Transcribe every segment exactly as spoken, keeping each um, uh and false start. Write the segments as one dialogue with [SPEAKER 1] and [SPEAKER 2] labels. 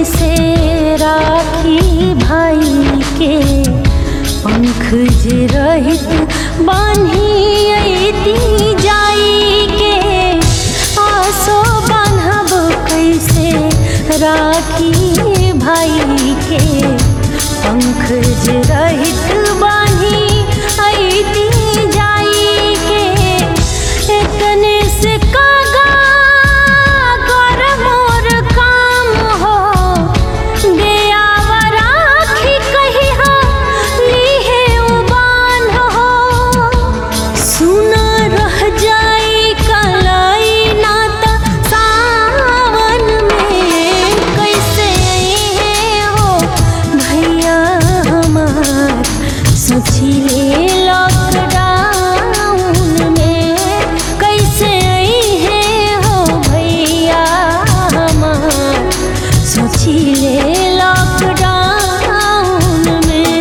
[SPEAKER 1] कैसे राखी भाई के पंख जे रहित बान्ही अइती जाई के। आसो बान्हब कैसे राखी भाई के पंख जे रहित बान्ही अइती जाई के। इतने से कागा कर मोर काम हो गया राखी कही हा लीहे उबान हो। सुना रह जाई कलाई नाता सावन में कैसे हो भैया हमार सोची ले लॉकडाउन में कैसे है हो भैया हमार सोची ले लॉकडाउन में।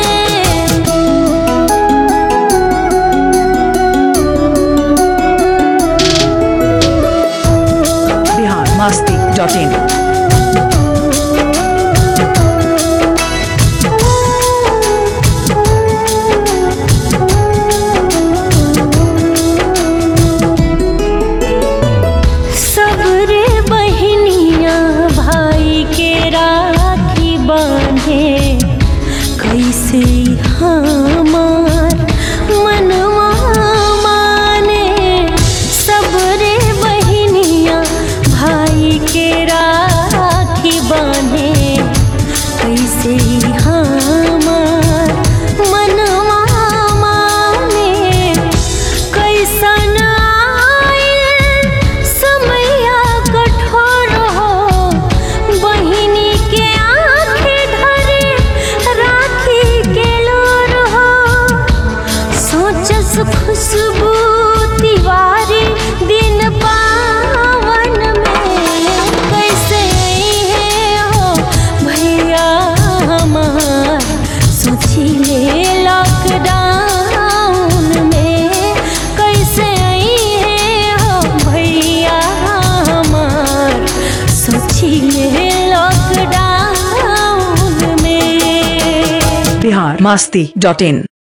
[SPEAKER 2] Bihar Masti dot in.
[SPEAKER 1] सबरे बहनिया भाई के राखी बांधे कैसे हमार मनवा माने। सबरे बहनिया भाई के राखी बांधे कैसे हमार मनवा माने। कैसन समैया कठोर हो बहिनी के आँखें धरे राखी के लोर हो। सोचस खुशबू तिवारी दिन पावन में कैसे है हो भैया हमार सोची ले लॉकडाउन में कैसे है हो भैया हमार सोची ले लॉकडाउन में।
[SPEAKER 2] बिहार मस्ती डॉट इन।